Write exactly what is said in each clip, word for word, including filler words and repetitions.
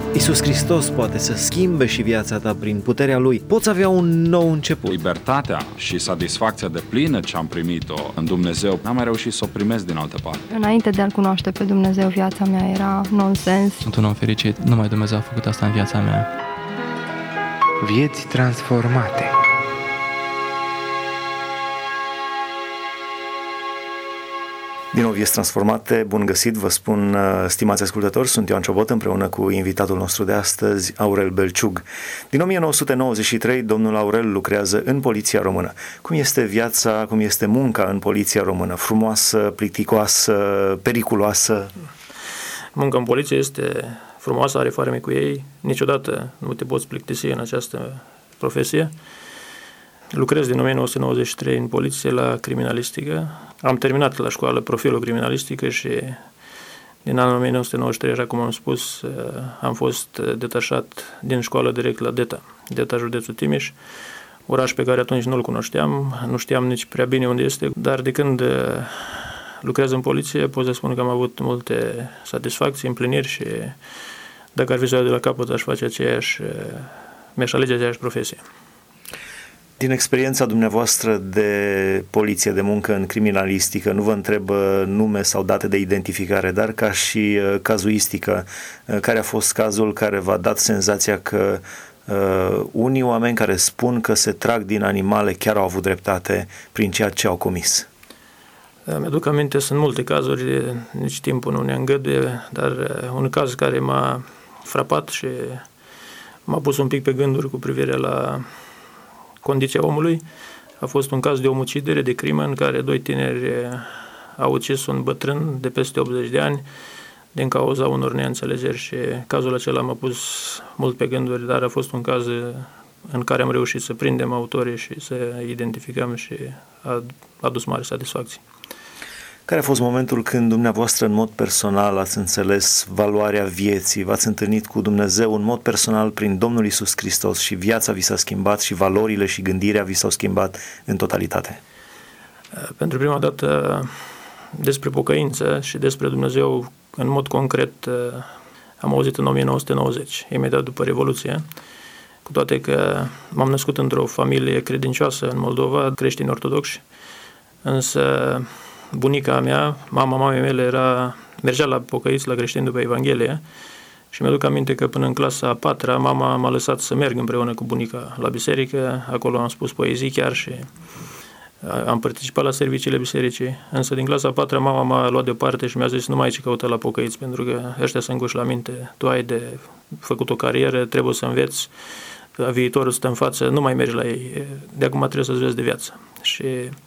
Iisus Hristos poate să schimbe și viața ta prin puterea Lui. Poți avea un nou început. Libertatea și satisfacția deplină ce am primit-o în Dumnezeu, n-am mai reușit să o primesc din altă parte. Înainte de a-L cunoaște pe Dumnezeu, viața mea era nonsens. Sunt un om fericit, numai Dumnezeu a făcut asta în viața mea. Vieți transformate. Din nou, Vieți transformate, bun găsit, vă spun, stimați ascultători, sunt Ioan Ciobot împreună cu invitatul nostru de astăzi, Aurel Belciug. Din o mie nouă sute nouăzeci și trei, domnul Aurel lucrează în Poliția Română. Cum este viața, cum este munca în Poliția Română? Frumoasă, plicticoasă, periculoasă? Munca în poliție este frumoasă, are farme cu ei, niciodată nu te poți plictisi în această profesie. Lucrez din o mie nouă sute nouăzeci și trei în poliție la criminalistică. Am terminat la școală profilul criminalistică și din anul o mie nouă sute nouăzeci și trei, așa cum am spus, am fost detașat din școală direct la DETA, DETA județul Timiș, oraș pe care atunci nu-l cunoșteam, nu știam nici prea bine unde este, dar de când lucrez în poliție pot să spun că am avut multe satisfacții, împliniri și dacă ar fi să iau de la capăt aș face aceeași, mi-aș alege aceeași profesie. Din experiența dumneavoastră de poliție, de muncă în criminalistică, nu vă întreb nume sau date de identificare, dar ca și cazuistică, care a fost cazul care v-a dat senzația că uh, unii oameni care spun că se trag din animale chiar au avut dreptate prin ceea ce au comis? Mi-aduc aminte, sunt multe cazuri, nici timpul nu ne îngăduie, dar un caz care m-a frapat și m-a pus un pic pe gânduri cu privire la condiția omului. A fost un caz de omucidere, de crimă, în care doi tineri au ucis un bătrân de peste optzeci de ani din cauza unor neînțelegeri și cazul acela m-a pus mult pe gânduri, dar a fost un caz în care am reușit să prindem autorii și să identificăm și a adus mare satisfacție. Care a fost momentul când dumneavoastră în mod personal ați înțeles valoarea vieții, v-ați întâlnit cu Dumnezeu în mod personal prin Domnul Iisus Hristos și viața vi s-a schimbat și valorile și gândirea vi s-au schimbat în totalitate? Pentru prima dată despre pocăință și despre Dumnezeu în mod concret am auzit în o mie nouă sute nouăzeci, imediat după Revoluție, cu toate că m-am născut într-o familie credincioasă în Moldova, creștini ortodoxi, însă bunica mea, mama mamei mele, era, mergea la pocăiți, la creștini după Evanghelie și mi-aduc aminte că până în clasa a patra mama m-a lăsat să merg împreună cu bunica la biserică, acolo am spus poezii chiar și am participat la serviciile bisericii, însă din clasa a patra mama m-a luat deoparte și mi-a zis nu mai ai ce căuta la pocăiți pentru că ăștia se înguși la minte, tu ai de făcut o carieră, trebuie să înveți, viitorul stă în față, nu mai mergi la ei, de acum trebuie să-ți vezi de viață. Și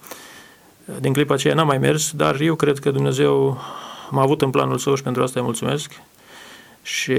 din clipa aceea n-am mai mers, dar eu cred că Dumnezeu m-a avut în planul său și pentru asta îi mulțumesc. Și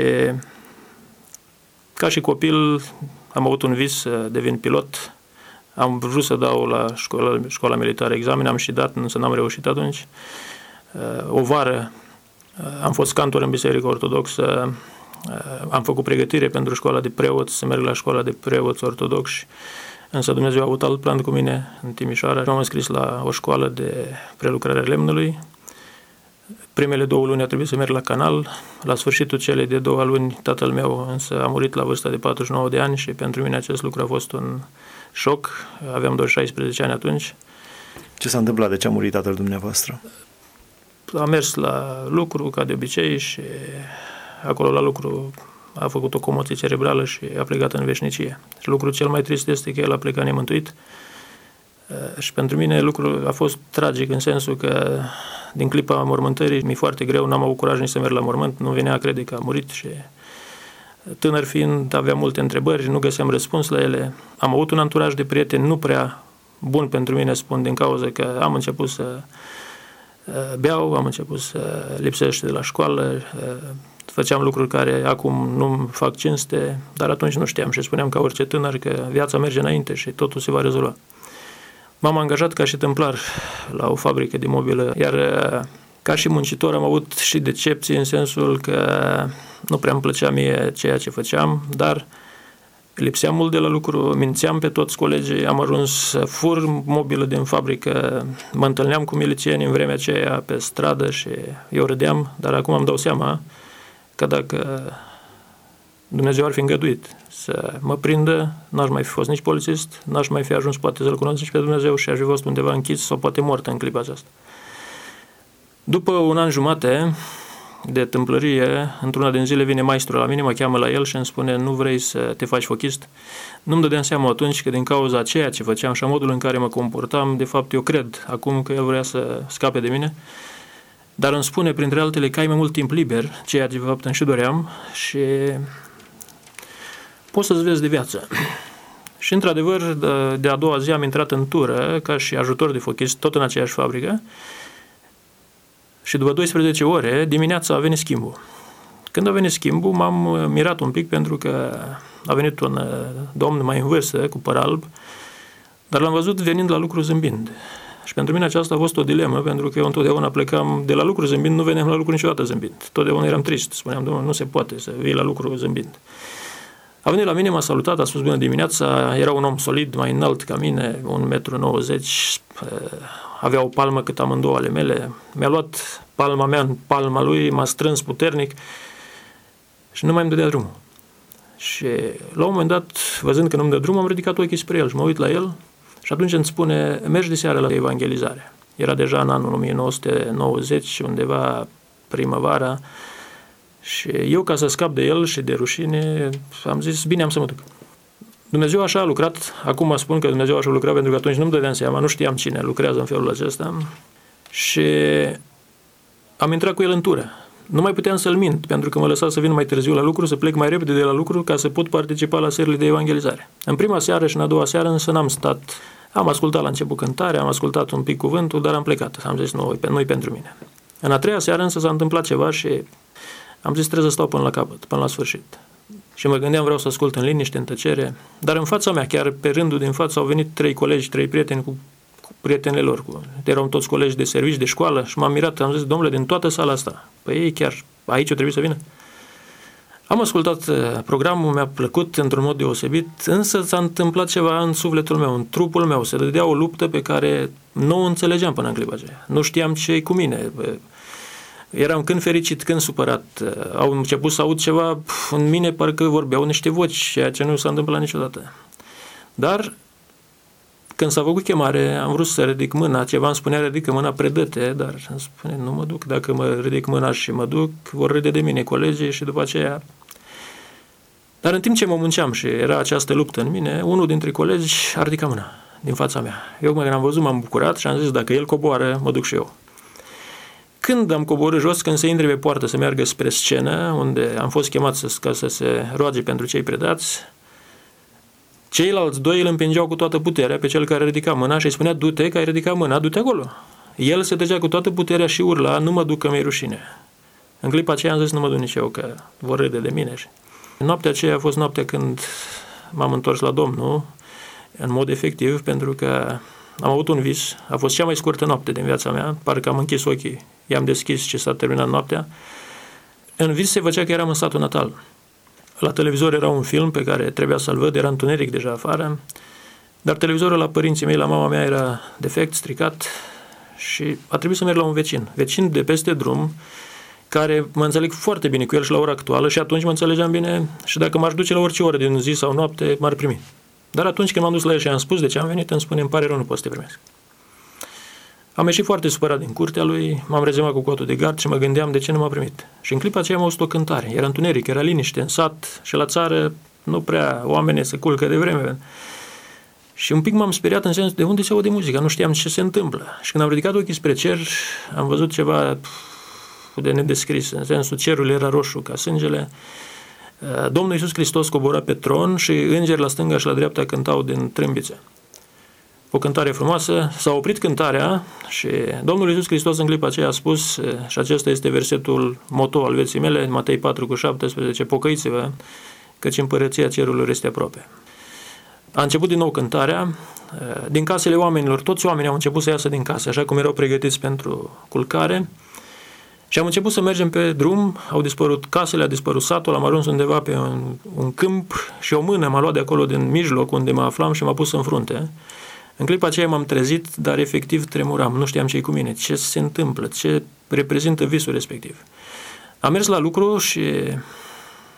ca și copil am avut un vis să devin pilot. Am vrut să dau la școala, școala militară examen, am și dat, însă n-am reușit atunci. O vară am fost cantor în biserică ortodoxă, am făcut pregătire pentru școala de preoți, să merg la școala de preoți ortodoxi. Însă Dumnezeu a avut alt plan cu mine în Timișoara. M-am înscris la o școală de prelucrare a lemnului. Primele două luni a trebuit să merg la canal. La sfârșitul celei de două luni, tatăl meu însă a murit la vârsta de patruzeci și nouă de ani și pentru mine acest lucru a fost un șoc. Aveam doar șaisprezece ani atunci. Ce s-a întâmplat? De ce a murit tatăl dumneavoastră? A mers la lucru, ca de obicei, și acolo la lucru a făcut o comoție cerebrală și a plecat în veșnicie. Și lucrul cel mai trist este că el a plecat nemântuit. Și pentru mine lucrul a fost tragic în sensul că din clipa mormântării mi-e foarte greu, n-am avut curaj nici să merg la mormânt, nu venea a crede că a murit și tânăr fiind aveam multe întrebări, nu găseam răspuns la ele. Am avut un anturaj de prieteni nu prea bun pentru mine, spun, din cauza că am început să beau, am început să lipsesc de la școală, făceam lucruri care acum nu fac cinste, dar atunci nu știam și spuneam ca orice tânăr că viața merge înainte și totul se va rezolva. M-am angajat ca și tâmplar la o fabrică de mobilă, iar ca și muncitor am avut și decepții în sensul că nu prea îmi plăcea mie ceea ce făceam, dar lipseam mult de la lucru, mințeam pe toți colegii, am ajuns să fur mobilă din fabrică, mă întâlneam cu milițieni în vremea aceea pe stradă și eu râdeam, dar acum îmi dau seama că dacă Dumnezeu ar fi îngăduit să mă prindă, n-aș mai fi fost nici polițist, n-aș mai fi ajuns poate să-L cunosc nici pe Dumnezeu și aș fi fost undeva închis sau poate mort în clipa aceasta. După un an jumate de tâmplărie, într-una din zile vine maestrul la mine, mă cheamă la el și îmi spune: nu vrei să te faci fochist? Nu-mi dădeam seama atunci că din cauza ceea ce făceam și a modul în care mă comportam, de fapt eu cred acum că el vrea să scape de mine, dar îmi spune printre altele că ai mai mult timp liber, ceea ce de fapt îmi și doream, și poți să-ți vezi de viață. Și într-adevăr, de, de a doua zi am intrat în tură ca și ajutor de fochist, tot în aceeași fabrică, și după douăsprezece ore, dimineața a venit schimbul. Când a venit schimbul, m-am mirat un pic pentru că a venit un domn mai în vârstă, cu păr alb, dar l-am văzut venind la lucru zâmbind. Și pentru mine aceasta a fost o dilemă, pentru că eu întotdeauna plecam de la lucru zâmbind, nu veneam la lucru niciodată zâmbind. Totdeauna eram trist, spuneam: domnule, nu se poate să vii la lucru zâmbind. A venit la mine, m-a salutat, a spus bună dimineața, era un om solid, mai înalt ca mine, un metru nouăzeci, avea o palmă cât amândouă ale mele, mi-a luat palma mea în palma lui, m-a strâns puternic și nu mai îmi dădea drumul. Și la un moment dat, văzând că nu îmi dă drumul, am ridicat ochii spre el și mă uit la el și atunci îmi spune: mergi de seară la evangelizare. Era deja în anul o mie nouă sute nouăzeci, undeva primăvara, și eu, ca să scap de el și de rușine, am zis: bine, am să mă duc. Dumnezeu așa a lucrat, acum spun că Dumnezeu așa a lucrat pentru că atunci nu-mi dădeam seama, nu știam cine lucrează în felul acesta, și am intrat cu el în tură. Nu mai puteam să-l mint, pentru că mă lăsa să vin mai târziu la lucru, să plec mai repede de la lucru ca să pot participa la serile de evangelizare. În prima seară și în a doua seară însă n-am stat, am ascultat la început cântarea, am ascultat un pic cuvântul, dar am plecat. Am zis: nu, nu-i pentru mine. În a treia seară însă s-a întâmplat ceva și am zis: trebuie să stau până la capăt, până la sfârșit. Și mă gândeam, vreau să ascult în liniște, în tăcere, dar în fața mea, chiar pe rândul din față, au venit trei colegi, trei prieteni cu, cu prietenele lor. Cu, erau toți colegi de servici, de școală, și m-am mirat, am zis: domnule, din toată sala asta, păi ei chiar aici o trebuie să vină? Am ascultat programul, mi-a plăcut într-un mod deosebit, însă s-a întâmplat ceva în sufletul meu, în trupul meu, se dădea o luptă pe care nu o înțelegeam până în clipa aceea. Nu știam ce-i cu mine. Eram când fericit, când supărat. Au început să aud ceva în mine, parcă vorbeau niște voci, ceea ce nu s-a întâmplat niciodată. Dar când s-a făcut chemare, am vrut să ridic mâna, ceva îmi spunea: ridică mâna, predă-te, dar îmi spune: nu mă duc, dacă mă ridic mâna și mă duc, vor râde de mine colegii și după aceea... Dar în timp ce mă munceam și era această luptă în mine, unul dintre colegi a ridicat mâna din fața mea. Eu când am văzut, m-am bucurat și am zis: dacă el coboară, mă duc și eu. Când am coborât jos, când se intre pe poartă să meargă spre scenă, unde am fost chemat să, ca să se roage pentru cei predați, ceilalți doi îl împingeau cu toată puterea pe cel care ridica mâna și îi spunea: du-te, că ai ridicat mâna, du-te acolo. El se tăcea cu toată puterea și urla: nu mă duc, că mi-e rușine. În clipa aceea am zis: nu mă duc nici eu, că vor râde de mine. Noaptea aceea a fost noaptea când m-am întors la Domnul, în mod efectiv, pentru că am avut un vis, a fost cea mai scurtă noapte din viața mea, parcă am închis ochii, i-am deschis și s-a terminat noaptea. În vis se făcea că eram în satul natal. La televizor era un film pe care trebuia să-l văd, era întuneric deja afară, dar televizorul la părinții mei, la mama mea, era defect, stricat și a trebuit să merg la un vecin, vecin de peste drum, care mă înțeleg foarte bine cu el și la ora actuală și atunci mă înțelegeam bine și dacă m-aș duce la orice oră din zi sau noapte, m-ar primi. Dar atunci când m-am dus la el și am spus de ce am venit, îmi spune: îmi pare rău, nu pot să te primesc. Am ieșit foarte supărat din curtea lui, m-am rezemat cu cotul de gard și mă gândeam de ce nu m-a primit. Și în clipa aceea am auzit o cântare. Era întuneric, era liniște în sat și la țară nu prea oamenii se culcă de vreme. Și un pic m-am speriat în sensul: de unde se aude muzica? Nu știam ce se întâmplă. Și când am ridicat ochii spre cer, am văzut ceva de nedescris. În sensul, cerul era roșu ca sângele. Domnul Iisus Hristos cobora pe tron și îngeri la stânga și la dreapta cântau din trâmbițe. O cântare frumoasă, s-a oprit cântarea și Domnul Iisus Hristos în clipa aceea a spus, și acesta este versetul moto al vieții mele, Matei patru cu șaptesprezece: pocăiți-vă, căci împărăția cerurilor este aproape. A început din nou cântarea, din casele oamenilor, toți oamenii au început să iasă din case, așa cum erau pregătiți pentru culcare, și am început să mergem pe drum, au dispărut casele, a dispărut satul, am ajuns undeva pe un, un câmp și o mână m-a luat de acolo din mijloc unde mă aflam și m-a pus în frunte. În clipa aceea m-am trezit, dar efectiv tremuram, nu știam ce-i cu mine, ce se întâmplă, ce reprezintă visul respectiv. Am mers la lucru și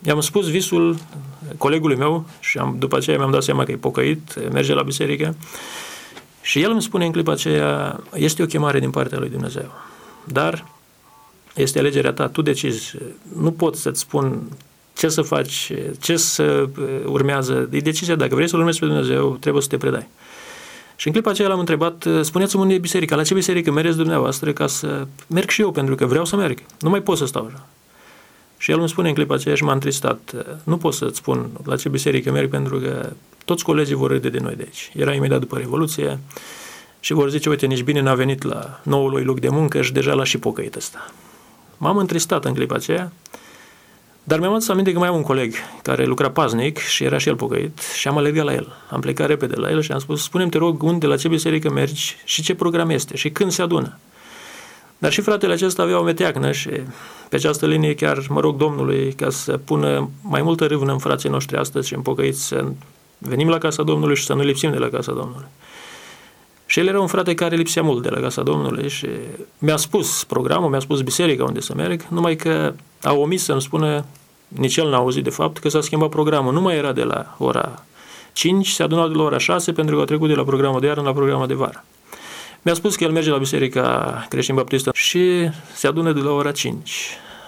i-am spus visul colegului meu și am, după aceea mi-am dat seama că e pocăit, merge la biserică și el îmi spune în clipa aceea, este o chemare din partea lui Dumnezeu, dar este alegerea ta, tu decizi, nu pot să-ți spun ce să faci, ce să urmează, e decizia, dacă vrei să-L urmezi pe Dumnezeu, trebuie să te predai. Și în clipa aceea l-am întrebat, spuneți-mi unde e biserica, la ce biserică mergeți dumneavoastră ca să merg și eu, pentru că vreau să merg, nu mai pot să stau așa. Și el îmi spune în clipa aceea și m-a întristat, nu pot să-ți spun la ce biserică merg, pentru că toți colegii vor râde de noi de aici. Era imediat după Revoluție și vor zice, uite, nici bine n-a venit la noul lui loc de muncă și deja l-a și pocăit ăsta. M-am întristat în clipa aceea, dar mi-am adus aminte că mai am un coleg care lucra paznic și era și el pocăit și am alergat la el. Am plecat repede la el și am spus, spune-mi, te rog, unde, la ce biserică mergi și ce program este și când se adună. Dar și fratele acesta avea o meteacnă și pe această linie chiar mă rog Domnului ca să pună mai multă râvnă în frații noștri astăzi și în pocăiți să venim la casa Domnului și să nu lipsim de la casa Domnului. Și el era un frate care lipsea mult de la casa Domnului și mi-a spus programul, mi-a spus biserica unde să merg, numai că a omis să-mi spună, nici el n-a auzit de fapt, că s-a schimbat programul. Nu mai era de la ora cinci, se adunau de la ora șase pentru că au trecut de la programul de iarnă la programul de vară. Mi-a spus că el merge la biserica creștin-baptistă și se adună de la ora cinci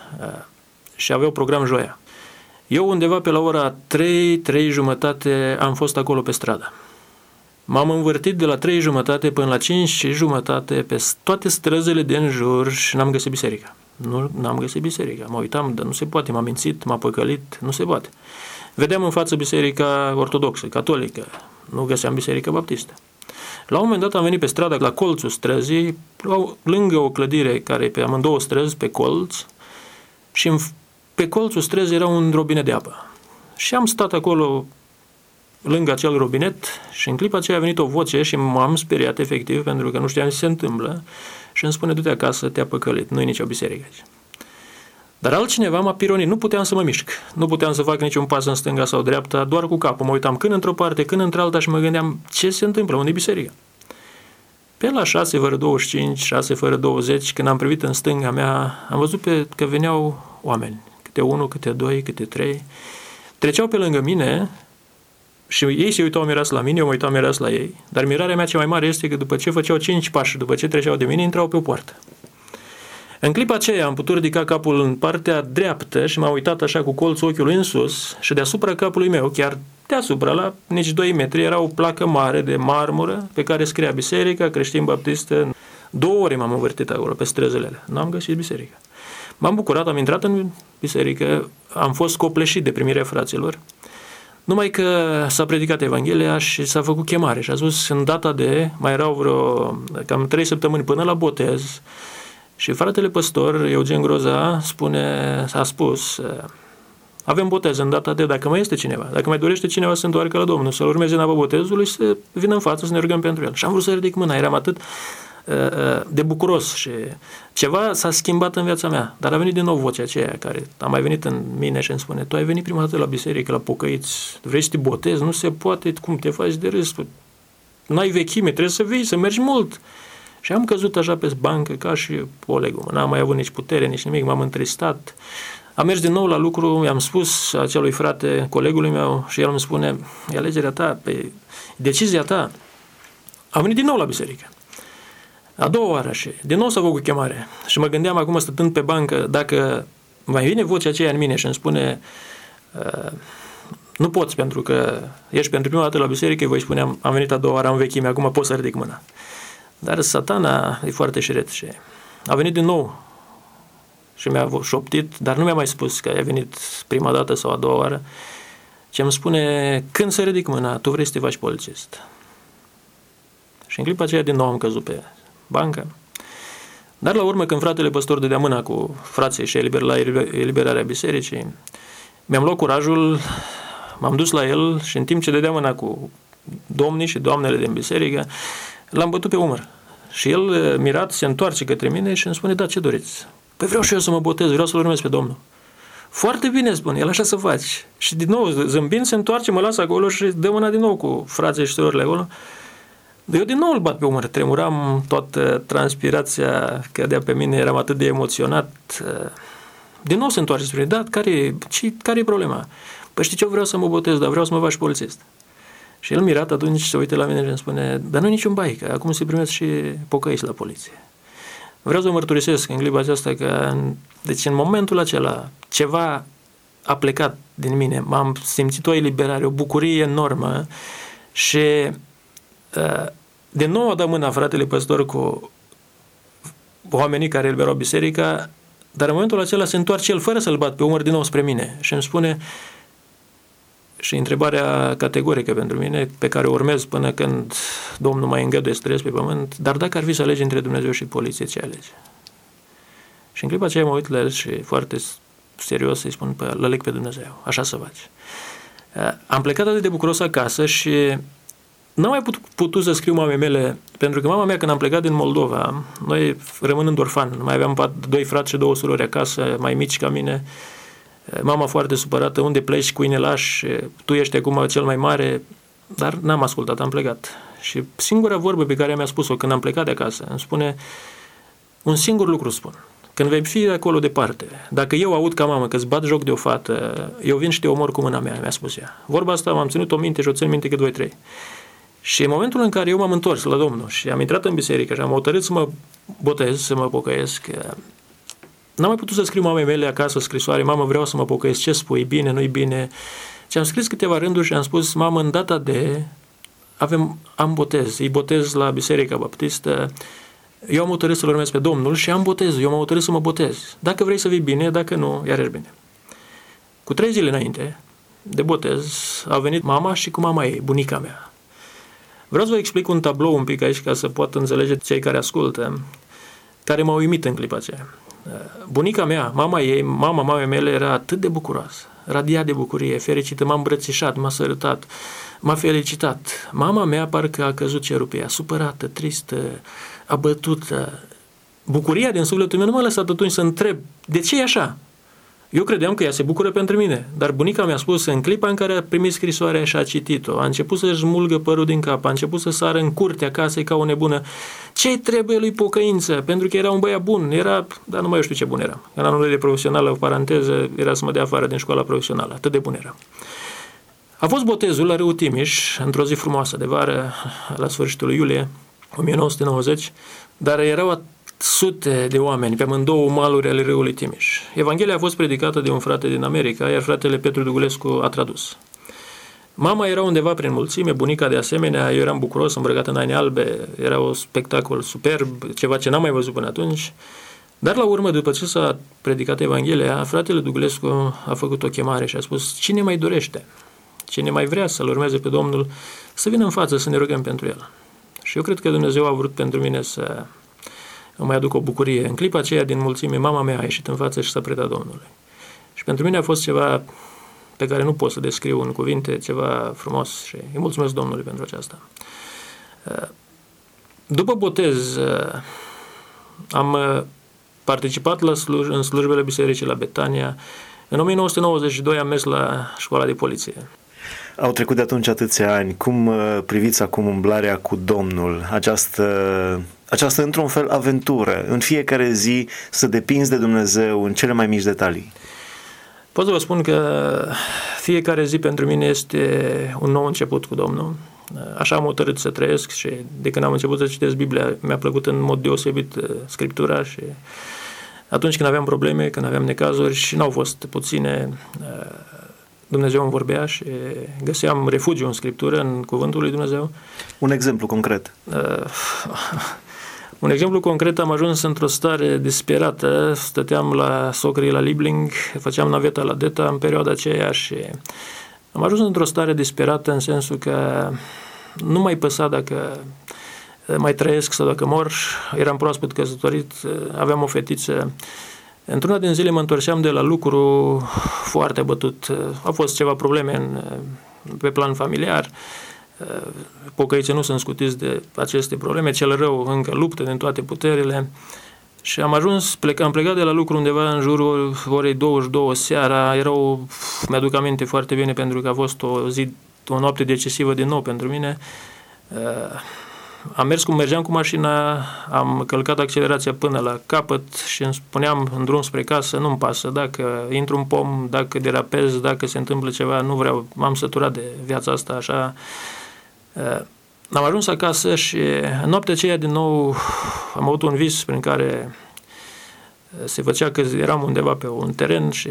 și avea un program joia. Eu undeva pe la ora trei, trei jumătate am fost acolo pe stradă. M-am învârtit de la trei jumătate până la cinci și jumătate pe toate străzile din jur și n-am găsit biserica. Nu n-am găsit biserica. Mă uitam, dar nu se poate, m-a mințit, m-a păcălit, nu se poate. Vedeam în față biserica ortodoxă, catolică, nu găseam biserica baptistă. La un moment dat am venit pe stradă, la colțul străzii, lângă o clădire care e pe amândouă străzi, pe colț, și pe colțul străzii era un robinet de apă. Și am stat acolo lângă acel robinet și în clipa aceea a venit o voce și m-am speriat efectiv pentru că nu știam ce se întâmplă și îmi spune, du-te acasă, te-a păcălit, nu e nicio biserică aici. Dar altcineva m-a pironit, nu puteam să mă mișc, nu puteam să fac niciun pas în stânga sau dreapta, doar cu capul, mă uitam când într-o parte, când într-alta și mă gândeam ce se întâmplă, unde e biserica? Pe la șase fără douăzeci și cinci, șase fără douăzeci, când am privit în stânga mea, am văzut pe, că veneau oameni, câte unul, câte doi, câte trei, treceau pe lângă mine și ei se uitau mirați la mine, eu mă uitam mirați la ei, dar mirarea mea cea mai mare este că după ce făceau cinci pași, după ce treceau de mine, intrau pe o poartă. În clipa aceea am putut ridica capul în partea dreaptă și m-am uitat așa cu colțul ochiului în sus și deasupra capului meu, chiar deasupra, la nici doi metri, era o placă mare de marmură pe care scria Biserica Creștin-Baptistă. Două ore m-am învârtit acolo pe străzile alea. N-am găsit biserica. M-am bucurat, am intrat în biserică, am fost copleșit de primirea fraților, numai că s-a predicat Evanghelia și s-a făcut chemare și a spus în data de, mai erau vreo cam trei săptămâni până la botez. Și fratele păstor, Eugen Groza, spune, a spus, avem botez în data de, dacă mai este cineva, dacă mai dorește cineva să se întoarcă la Domnul, să-l urmeze în apa botezului și să vină în față să ne rugăm pentru el. Și am vrut să ridic mâna, eram atât de bucuros și ceva s-a schimbat în viața mea, dar a venit din nou vocea aceea care a mai venit în mine și îmi spune, tu ai venit prima dată la biserică, la pocăiți, vrei să te botezi, nu se poate, cum te faci de râs, n-ai vechime, trebuie să vii, să mergi mult. Și am căzut așa pe bancă ca și colegul. N-am mai avut nici putere, nici nimic, m-am întristat. Am mers din nou la lucru, i-am spus acelui frate, colegului meu, și el îmi spune, e alegerea ta, pe decizia ta. Am venit din nou la biserică. A doua oară și din nou s-a făcut chemare. Și mă gândeam acum stătând pe bancă, dacă mai vine vocea aceea în mine și îmi spune, nu poți pentru că ești pentru prima dată la biserică, îi voi spune, am, am venit a doua oară, am vechime, acum pot să ridic mâna. Dar Satana e foarte șiret și a venit din nou și mi-a șoptit, dar nu mi-a mai spus că a venit prima dată sau a doua oară, ci îmi spune, când să ridic mâna, tu vrei să te faci polițist. Și în clipa aceea din nou am căzut pe bancă. Dar la urmă, când fratele păstor dădea mâna cu frații și eliber, la eliberarea bisericii, mi-am luat curajul, m-am dus la el și în timp ce dădea mâna cu domnii și doamnele din biserică, l-am bătut pe umăr. Și el, mirat, se întoarce către mine și îmi spune, da, ce doriți? Păi vreau și eu să mă botez, vreau să-L urmez pe Domnul. Foarte bine, spune, el așa să faci. Și din nou, zâmbind, se întoarce, mă lasă acolo și dă mâna din nou cu frații și surorile acolo. Eu din nou îl bat pe umăr, tremuram, toată transpirația cădea pe mine, eram atât de emoționat. Din nou se întoarce spre mine, da, care, ce, care e problema? Păi știi ce, eu vreau să mă botez, dar vreau să mă fac polițist. Și el mirat atunci se uită la mine și îmi spune, dar nu e niciun bai, că acum se primesc și pocăiți la poliție. Vreau să mărturisesc în clipa aceasta că, deci în momentul acela, ceva a plecat din mine, m-am simțit o eliberare, o bucurie enormă și de nou a dat mâna fratele păstor cu oamenii care eliberau biserica, dar în momentul acela se întoarce el fără să-l bat pe umăr din nou spre mine și îmi spune, și întrebarea categorică pentru mine, pe care o urmez până când Domnul mai îngăduie să trăiesc pe pământ, dar dacă ar fi să alegi între Dumnezeu și poliție, ce alegi? Și în clipa aceea mă uit la el și foarte serios să-i spun, păi, îl aleg pe Dumnezeu, așa să faci. Am plecat atât de bucuros acasă și n-am mai putut, putut să scriu mamei mele, pentru că mama mea, când am plecat din Moldova, noi rămânând orfan, mai aveam pat, doi frați și două surori acasă, mai mici ca mine, mama foarte supărată, unde pleci, cui ne lași, tu ești acum cel mai mare, dar n-am ascultat, am plecat. Și singura vorbă pe care mi-a spus-o când am plecat de acasă, îmi spune, un singur lucru spun, când vei fi acolo departe, dacă eu aud ca mamă că îți bat joc de o fată, eu vin și te omor cu mâna mea, mi-a spus ea. Vorba asta m-am ținut-o minte și o țin minte cât doi, trei. Și în momentul în care eu m-am întors la Domnul și am intrat în biserică și am hotărât să mă botez, să mă pocăiesc, n-am mai putut să scriu mamei mele acasă o scrisoare, mamă, vreau să mă pocăiesc, ce spui, bine, nu-i bine? Și am scris câteva rânduri și am spus, mamă, în data de, avem, am botez, îi botez la Biserica Baptistă, eu am hotărât să-L urmez pe Domnul și am botez, eu m-am hotărât să mă botez. Dacă vrei să vii bine, dacă nu, iarăși bine. Cu trei zile înainte de botez a venit mama și cu mama ei, bunica mea. Vreau să vă explic un tablou un pic aici ca să poată înțelege cei care ascultă, care m-au uimit în clipa aceea. Bunica mea, mama ei, mama mamei mele era atât de bucuroasă, radia de bucurie, fericită, m-a îmbrățișat, m-a sărutat, m-a felicitat. Mama mea parcă a căzut cerul pe ea, supărată, tristă, abătută. Bucuria din sufletul meu nu m-a lăsat atunci să întreb, de ce e așa? Eu credeam că ea se bucură pentru mine, dar bunica mi-a spus în clipa în care a primit scrisoarea și a citit-o, a început să-și smulgă părul din cap, a început să sară în curtea casei ca o nebună. Ce trebuie lui pocăință? Pentru că era un băiat bun, era, dar nu mai știu ce bun era. În anurile profesională, o paranteză, era să mă dea afară din școala profesională, atât de bun era. A fost botezul la Râul Timiș, într-o zi frumoasă de vară, la sfârșitul lui iulie, o mie nouă sute nouăzeci, dar erau sute de oameni pe amândouă maluri ale râului Timiș. Evanghelia a fost predicată de un frate din America, iar fratele Petru Dugulescu a tradus. Mama era undeva prin mulțime, bunica de asemenea, eu eram bucuros, îmbrăcat în haine albe, era un spectacol superb, ceva ce n-am mai văzut până atunci. Dar la urmă, după ce s-a predicat Evanghelia, fratele Dugulescu a făcut o chemare și a spus, cine mai dorește, cine mai vrea să-L urmeze pe Domnul, să vină în față să ne rugăm pentru el. Și eu cred că Dumnezeu a vrut pentru mine să îmi mai aduc o bucurie. În clipa aceea din mulțime, mama mea a ieșit în față și s-a predat Domnului. Și pentru mine a fost ceva pe care nu pot să descriu în cuvinte, ceva frumos și îi mulțumesc Domnului pentru aceasta. După botez am participat la sluj- în slujbele bisericii la Betania. În o mie nouă sute nouăzeci și doi am mers la școala de poliție. Au trecut de atunci atâția ani. Cum priviți acum umblarea cu Domnul? Această, această într-un fel, aventură. În fiecare zi să depinzi de Dumnezeu în cele mai mici detalii. Pot să vă spun că fiecare zi pentru mine este un nou început cu Domnul. Așa am hotărât să trăiesc și de când am început să citesc Biblia, mi-a plăcut în mod deosebit Scriptura și atunci când aveam probleme, când aveam necazuri și n-au fost puține, Dumnezeu îmi vorbea și găseam refugiu în Scriptură, în Cuvântul lui Dumnezeu. Un exemplu concret. Uh, un exemplu concret, am ajuns într-o stare disperată, stăteam la socrii la Libling, făceam naveta la Deta în perioada aceea și am ajuns într-o stare disperată în sensul că nu mai păsa dacă mai trăiesc sau dacă mor, eram proaspăt căsătorit, aveam o fetiță. Într-una din zile mă întorceam de la lucru foarte bătut. Au fost ceva probleme în, pe plan familiar. Pocăiții nu sunt scutiți de aceste probleme. Cel rău încă luptă din toate puterile. Și am ajuns, plec, am plecat de la lucru undeva în jurul orei douăzeci și două seara. Era o, mi-aduc aminte foarte bine pentru că a fost o zi, o noapte decisivă din nou pentru mine. am mers cum mergeam cu mașina, am călcat accelerația până la capăt și îmi spuneam în drum spre casă, nu-mi pasă, dacă intru în pom, dacă derapez, dacă se întâmplă ceva, nu vreau, m-am săturat de viața asta așa. Am ajuns acasă și în noaptea aceea din nou am avut un vis prin care se făcea că eram undeva pe un teren și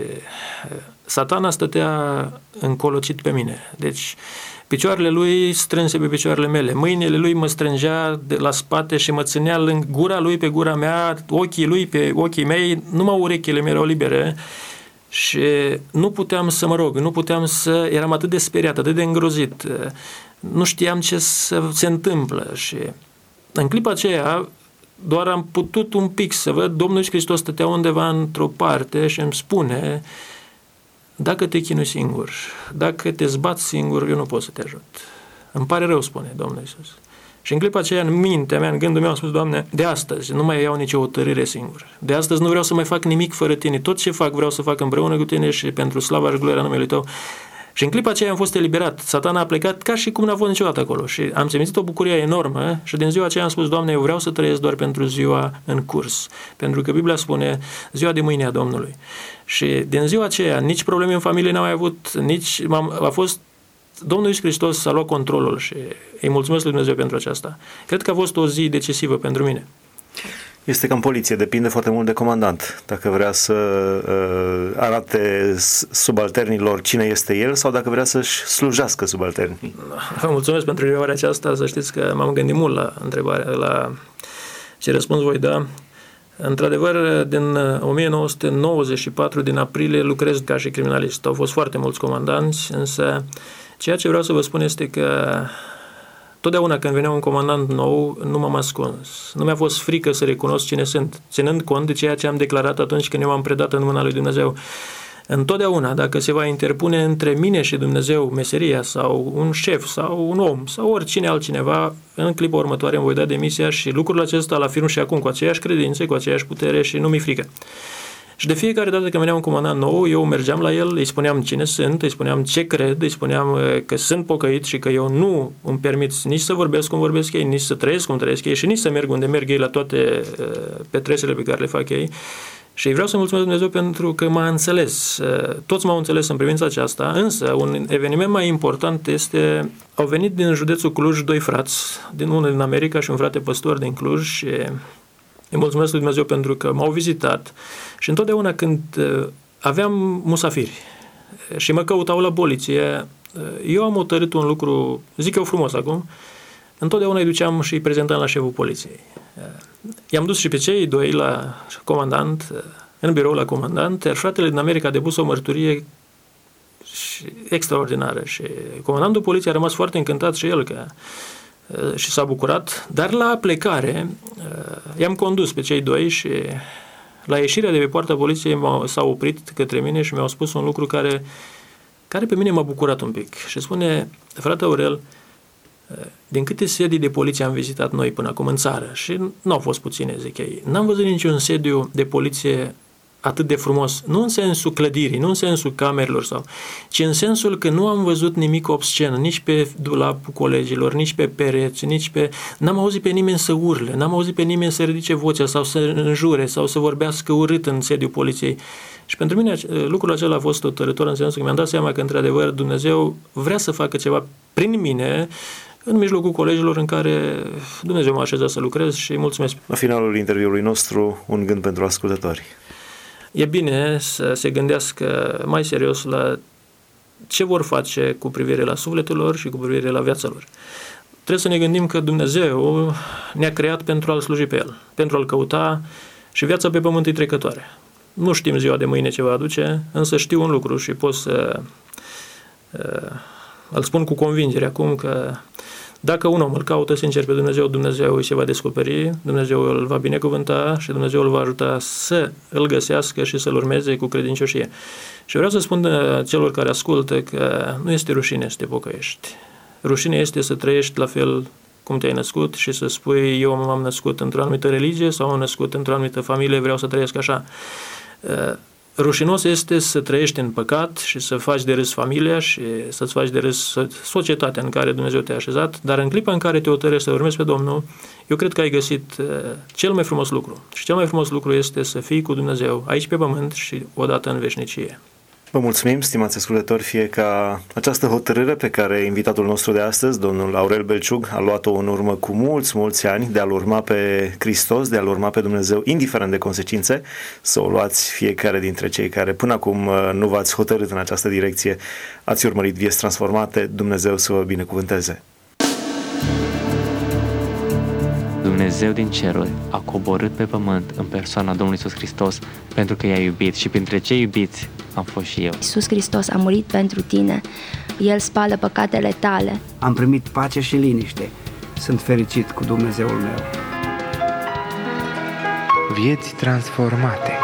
Satana stătea încolocit pe mine. Deci picioarele lui strânse pe picioarele mele, mâinile lui mă strângea de la spate și mă ținea lângă gura lui pe gura mea, ochii lui pe ochii mei, numai urechile mi erau libere și nu puteam să mă rog, nu puteam să... Eram atât de speriat, atât de îngrozit, nu știam ce să se întâmplă și în clipa aceea doar am putut un pic să văd Domnul Iisus Hristos stătea undeva într-o parte și îmi spune: dacă te chinui singur, dacă te zbați singur, eu nu pot să te ajut. Îmi pare rău, spune Domnul Iisus. Și în clipa aceea, în mintea mea, în gândul meu, am spus: Doamne, de astăzi nu mai iau nicio hotărâre singur. De astăzi nu vreau să mai fac nimic fără Tine. Tot ce fac vreau să fac împreună cu Tine și pentru slava și gloria numelui Tău. Și în clipa aceea am fost eliberat. Satana a plecat ca și cum n-a fost niciodată acolo. Și am simțit o bucurie enormă și din ziua aceea am spus: Doamne, eu vreau să trăiesc doar pentru ziua în curs. Pentru că Biblia spune ziua de mâine a Domnului. Și din ziua aceea nici probleme în familie n-am mai avut, nici a fost Domnul Iisus Hristos a luat controlul și îi mulțumesc lui Dumnezeu pentru aceasta. Cred că a fost o zi decisivă pentru mine. Este ca în poliție, depinde foarte mult de comandant. Dacă vrea să uh, arate subalternilor cine este el sau dacă vrea să-și slujească subalternii. Vă mulțumesc pentru întrebarea aceasta. Să știți că m-am gândit mult la întrebarea, la ce răspuns voi da. Într-adevăr, din o mie nouă sute nouăzeci și patru, din aprilie, lucrez ca și criminalist. Au fost foarte mulți comandanți, însă ceea ce vreau să vă spun este că totdeauna când venea un comandant nou, nu m-am ascuns. Nu mi-a fost frică să recunosc cine sunt, ținând cont de ceea ce am declarat atunci când eu m-am predat în mâna lui Dumnezeu. Întotdeauna, dacă se va interpune între mine și Dumnezeu meseria sau un șef sau un om sau oricine altcineva, în clipa următoare îmi voi da demisia și lucrul acesta îl afirm și acum cu aceeași credință, cu aceeași putere și nu mi-e frică. Și de fiecare dată când venea un comandant nou, eu mergeam la el, îi spuneam cine sunt, îi spuneam ce cred, îi spuneam că sunt pocăit și că eu nu îmi permit nici să vorbesc cum vorbesc ei, nici să trăiesc cum trăiesc ei și nici să merg unde merg ei la toate petrecele pe care le fac ei. Și vreau să mulțumesc Dumnezeu pentru că m-a înțeles. Toți m-au înțeles în privința aceasta, însă un eveniment mai important este, au venit din județul Cluj doi frați, din unul din America și un frate păstor din Cluj și îi mulțumesc lui Dumnezeu pentru că m-au vizitat și întotdeauna când aveam musafiri și mă căutau la poliție, eu am hotărât un lucru, zic eu frumos acum, întotdeauna îi duceam și îi prezentam la șeful poliției. I-am dus și pe cei doi la comandant, în birou la comandant, iar fratele din America a depus o mărturie extraordinară și comandantul poliției a rămas foarte încântat și el că și s-a bucurat, dar la plecare i-am condus pe cei doi și la ieșirea de pe poarta poliției s-au oprit către mine și mi-au spus un lucru care, care pe mine m-a bucurat un pic. Și spune: frate Aurel, din câte sedii de poliție am vizitat noi până acum în țară, și nu au fost puține, zic ei, n-am văzut niciun sediu de poliție atât de frumos, nu în sensul clădirii, nu în sensul camerelor, sau, ci în sensul că nu am văzut nimic obscen, nici pe dulapul colegilor, nici pe pereți, nici pe... N-am auzit pe nimeni să urle, n-am auzit pe nimeni să ridice vocea sau să înjure sau să vorbească urât în sediul poliției. Și pentru mine lucrul acela a fost hotărâtor în sensul că mi-am dat seama că, într-adevăr, Dumnezeu vrea să facă ceva prin mine în mijlocul colegilor în care Dumnezeu m-a așezat să lucrez și îi mulțumesc. La finalul interviului nostru, un gând pentru ascultători. E bine să se gândească mai serios la ce vor face cu privire la sufletul lor și cu privire la viața lor. Trebuie să ne gândim că Dumnezeu ne-a creat pentru a-L sluji pe El, pentru a-L căuta și viața pe pământ e trecătoare. Nu știm ziua de mâine ce va aduce, însă știu un lucru și pot să îl spun cu convingere acum că dacă un om îl caută sincer pe Dumnezeu, Dumnezeu îi se va descoperi, Dumnezeu îl va binecuvânta și Dumnezeu îl va ajuta să îl găsească și să-l urmeze cu credincioșie. Și vreau să spun celor care ascultă că nu este rușine să te pocăiești. Rușine este să trăiești la fel cum te-ai născut și să spui: eu m-am născut într-o anumită religie sau m-am născut într-o anumită familie, vreau să trăiesc așa. rușinos este să trăiești în păcat și să faci de râs familia și să-ți faci de râs societatea în care Dumnezeu te-a așezat, dar în clipa în care te hotărăști să urmezi pe Domnul, eu cred că ai găsit cel mai frumos lucru. Și cel mai frumos lucru este să fii cu Dumnezeu aici pe pământ și odată în veșnicie. Vă mulțumim, stimați ascultători, fie ca această hotărâre pe care invitatul nostru de astăzi, domnul Aurel Belciug, a luat-o în urmă cu mulți, mulți ani, de a-L urma pe Hristos, de a-L urma pe Dumnezeu, indiferent de consecințe, să o luați fiecare dintre cei care până acum nu v-ați hotărât în această direcție, ați urmărit vieți transformate. Dumnezeu să vă binecuvânteze! Dumnezeu din ceruri a coborât pe pământ în persoana Domnului Iisus Hristos pentru că i-a iubit și printre cei iubiți am fost și eu. Iisus Hristos a murit pentru tine, El spală păcatele tale. Am primit pace și liniște, sunt fericit cu Dumnezeul meu. Vieți transformate.